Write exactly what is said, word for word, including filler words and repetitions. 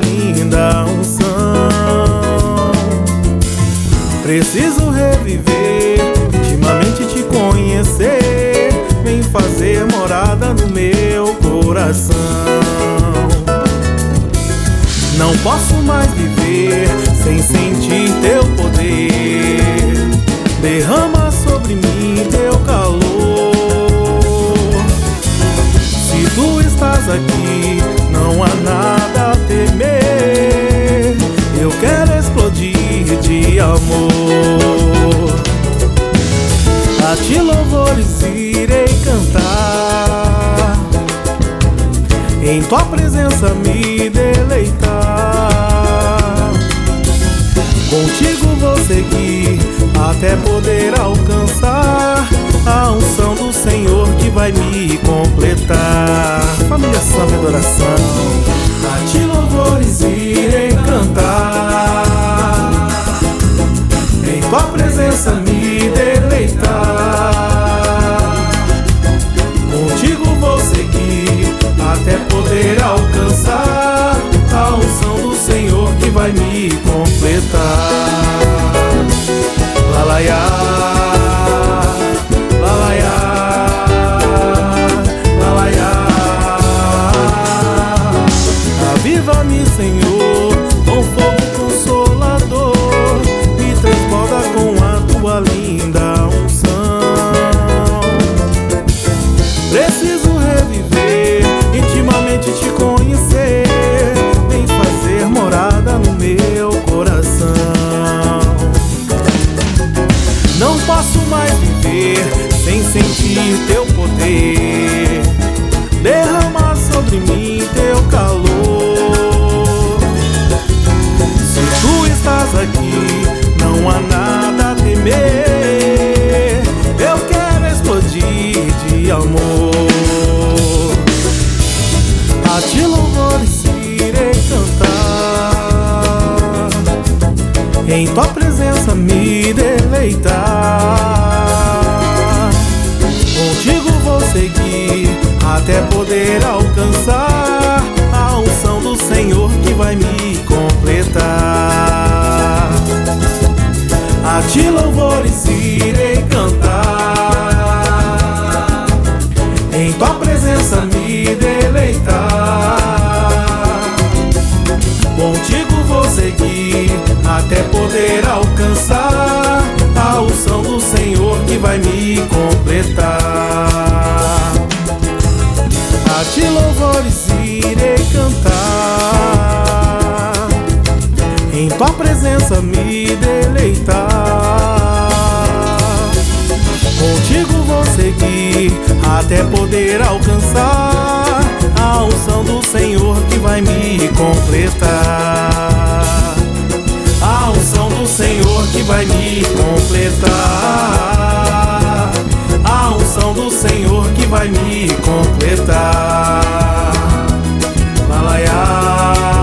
linda unção. Preciso reviver, intimamente te conhecer. Vem fazer morada no meu coração. Não posso mais viver sem sentir teu poder. Derrama sobre mim teu calor. Se tu estás aqui, não há nada a temer. Eu quero explodir de amor. A ti louvores irei cantar, em tua presença me deleitar. Contigo vou seguir até poder alcançar a unção do Senhor que vai me completar. Família Samba e Adoração. A ti louvores irei cantar, em tua presença me deleitar. Contigo vou seguir até poder alcançar a unção do Senhor que vai me completar. Lalaiá, lalaiá, lalaiá. Aviva-me, Senhor, com fogo consolador, me transborda com a tua linda unção. Preciso reviver, intimamente te conhecer. Vem fazer morada no meu coração. Não posso mais viver sem sentir teu poder. Derrama sobre mim teu calor. Se tu estás aqui, não há nada a temer. Eu quero explodir de amor. A ti louvores irei cantar, em tua presença me deleitar. Contigo vou seguir até poder alcançar a unção do Senhor que vai me completar. A ti louvores irei cantar, em tua presença me deleitar. Contigo vou seguir até poder alcançar a unção do Senhor que vai me completar. A ti louvores irei cantar, em tua presença me deleitar. Contigo vou seguir até poder alcançar a unção do Senhor que vai me completar. A unção do Senhor que vai me completar. A unção do Senhor que vai me completar. Lalaiá.